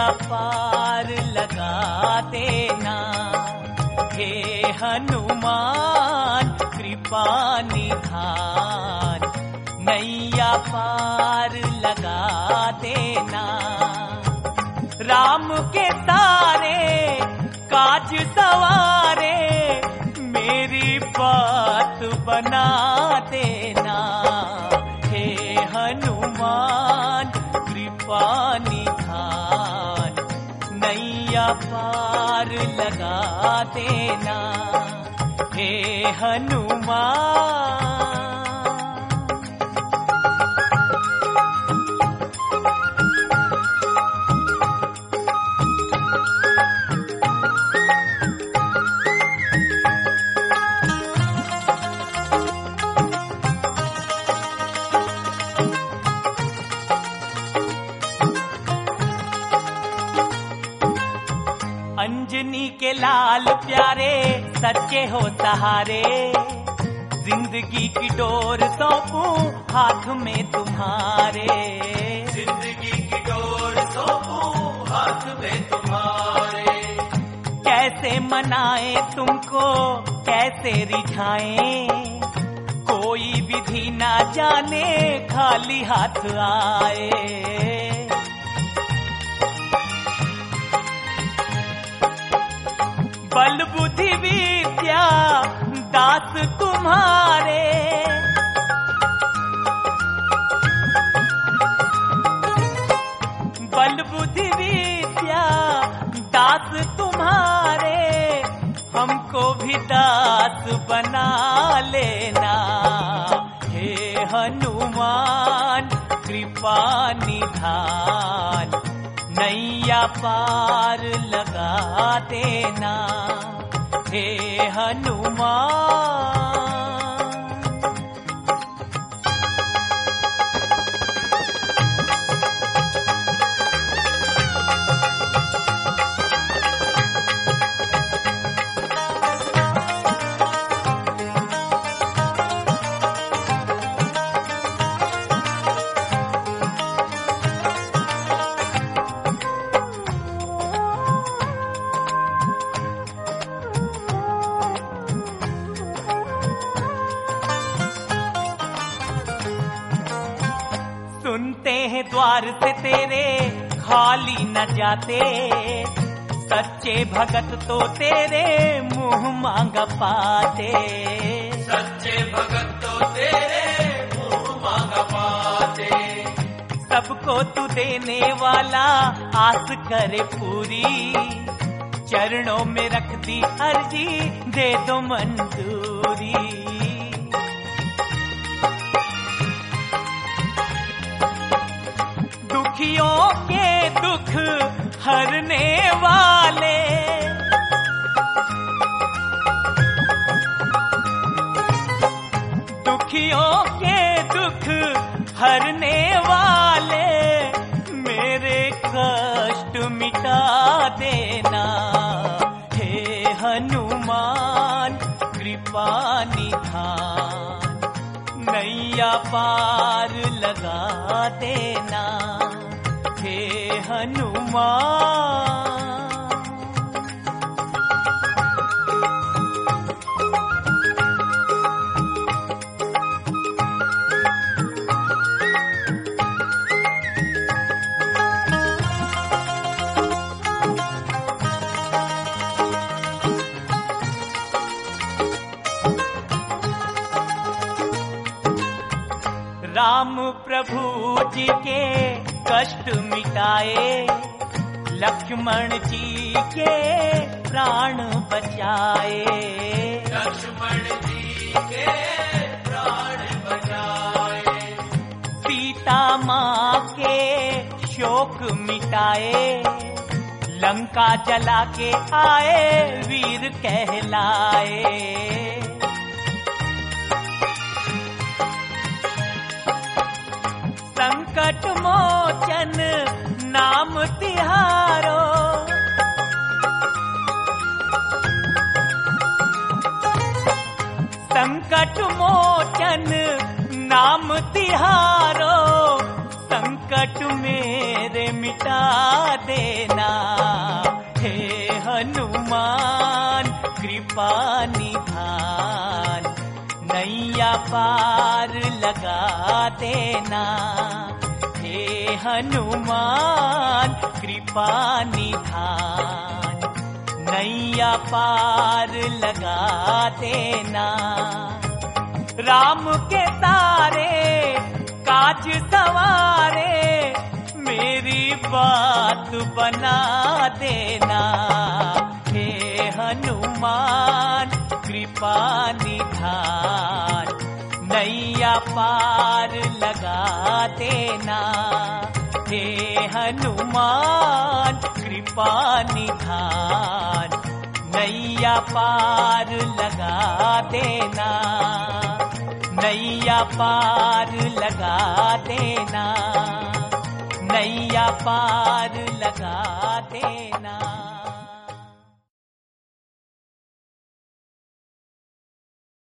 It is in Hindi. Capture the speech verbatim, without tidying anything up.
नैया पार लगा देना। हे हनुमान कृपा निधान, नैया पार लगा देना। राम के सारे काज सवारे, मेरी बात बना देना। हे हनुमान कृपा निधान, नैया पार लगा देना। हे हनुमान। अंजनी के लाल प्यारे सच्चे हो सहारे, जिंदगी की डोर सौंपूं हाथ में तुम्हारे। जिंदगी की डोर सौंपूं हाथ में तुम्हारे। कैसे मनाए तुमको कैसे रिझाएं, कोई विधि ना जाने खाली हाथ आए। बल बुद्धि विद्या दास तुम्हारे, बल बुद्धि विद्या दास तुम्हारे। हमको भी दास बना लेना। हे हनुमान कृपा निधान, नैया पार लगा देना। हे हनुमान। सुनते हैं द्वार से तेरे खाली न जाते, सच्चे भगत तो तेरे मुंह मांगा पाते। सच्चे भगत तो तेरे मुंह मांगा पाते। सबको तू देने वाला आस करे पूरी, चरणों में रख दी अर्जी दे दो मंजूरी। दुखियों के दुख हरने वाले, दुखियों के दुख हरने वाले, मेरे कष्ट मिटा देना। हे हनुमान कृपा निधान, नैया पार लगा देना। हे हनुमान। राम प्रभु जी के कष्ट मिटाए, लक्ष्मण जी के प्राण बचाए। लक्ष्मण जी के प्राण बचाए। सीता माँ के शोक मिटाए, लंका जला के आए वीर कहलाए। संकट मोचन नाम तिहारो, संकट मोचन नाम तिहारो। संकट मेरे मिटा देना। हे हनुमान कृपा निधान, नैया पार लगा देना। हे हनुमान कृपा निधान, नैया पार लगा देना। राम के तारे काज सवारे, मेरी बात बना देना। हे हनुमान कृपा निधान, नैया पार लगा देना। हे हनुमान कृपा निधान, नैया पार लगा देना। नैया पार लगा देना, नैया पार लगा देना।